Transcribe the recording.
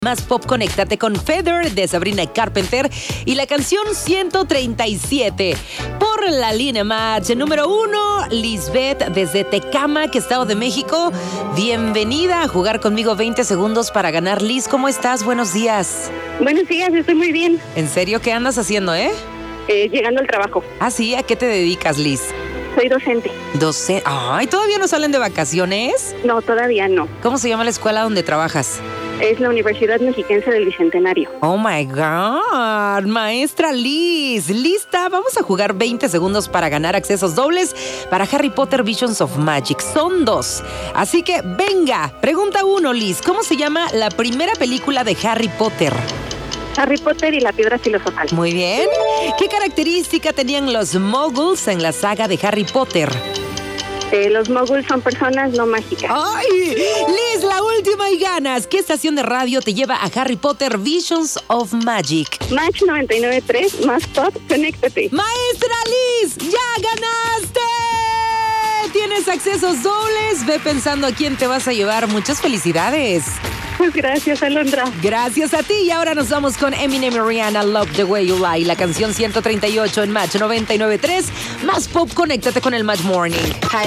Más pop, conéctate con Feather de Sabrina Carpenter y la canción 137 por la línea Match. Número 1, Lisbeth desde Tecámac, Estado de México. Bienvenida a jugar conmigo 20 segundos para ganar. Liz, ¿cómo estás? Buenos días. Buenos días, estoy muy bien. ¿En serio? ¿Qué andas haciendo, Llegando al trabajo. Ah, sí, ¿a qué te dedicas, Liz? Soy docente. Ay, ¿todavía no salen de vacaciones? No, todavía no. ¿Cómo se llama la escuela donde trabajas? Es la Universidad Mexiquense del Bicentenario. Oh my God, maestra Liz. ¿Lista? Vamos a jugar 20 segundos para ganar accesos dobles para Harry Potter Visions of Magic. Son 2. Así que venga, pregunta 1, Liz. ¿Cómo se llama la primera película de Harry Potter? Harry Potter y la Piedra Filosofal. Muy bien. ¿Qué característica tenían los muggles en la saga de Harry Potter? Los muggles son personas no mágicas. ¡Ay! Liz, la última y ganas. ¿Qué estación de radio te lleva a Harry Potter Visions of Magic? Match 99.3, más pop, conéctate. ¡Maestra Liz! ¡Ya ganaste! Tienes accesos dobles. Ve pensando a quién te vas a llevar. Muchas felicidades. Pues gracias, Alondra. Gracias a ti. Y ahora nos vamos con Eminem y Rihanna, Love the Way You Lie. La canción 138 en Match 99.3. Más pop, conéctate con el Match Morning.